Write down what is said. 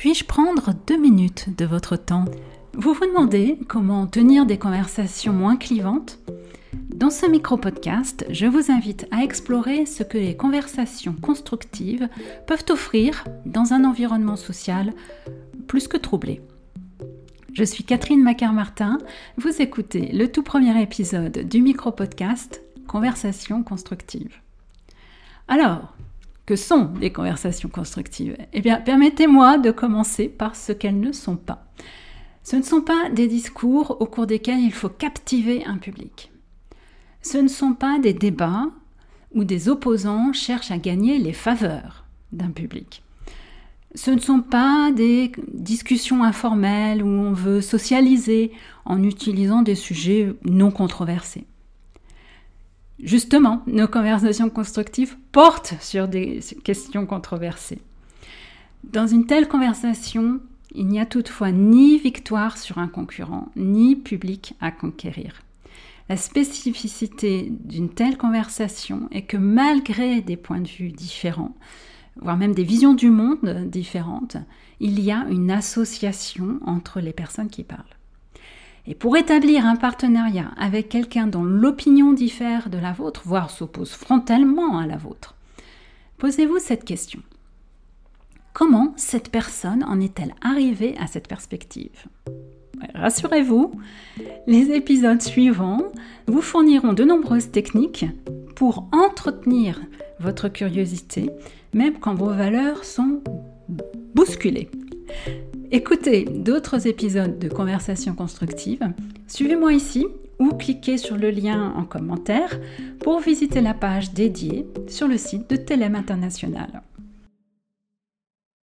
Puis-je prendre 2 minutes de votre temps ? Vous vous demandez comment tenir des conversations moins clivantes ? Dans ce micro-podcast, je vous invite à explorer ce que les conversations constructives peuvent offrir dans un environnement social plus que troublé. Je suis Catherine Macar-Martin, vous écoutez le tout premier épisode du micro-podcast Conversations constructives. Alors, que sont les conversations constructives ? Eh bien, permettez-moi de commencer par ce qu'elles ne sont pas. Ce ne sont pas des discours au cours desquels il faut captiver un public. Ce ne sont pas des débats où des opposants cherchent à gagner les faveurs d'un public. Ce ne sont pas des discussions informelles où on veut socialiser en utilisant des sujets non controversés. Justement, nos conversations constructives portent sur des questions controversées. Dans une telle conversation, il n'y a toutefois ni victoire sur un concurrent, ni public à conquérir. La spécificité d'une telle conversation est que malgré des points de vue différents, voire même des visions du monde différentes, il y a une association entre les personnes qui parlent. Et pour établir un partenariat avec quelqu'un dont l'opinion diffère de la vôtre, voire s'oppose frontalement à la vôtre, posez-vous cette question. Comment cette personne en est-elle arrivée à cette perspective ? Rassurez-vous, les épisodes suivants vous fourniront de nombreuses techniques pour entretenir votre curiosité, même quand vos valeurs sont bousculées. Écoutez d'autres épisodes de Conversations constructives, suivez-moi ici ou cliquez sur le lien en commentaire pour visiter la page dédiée sur le site de Telem International.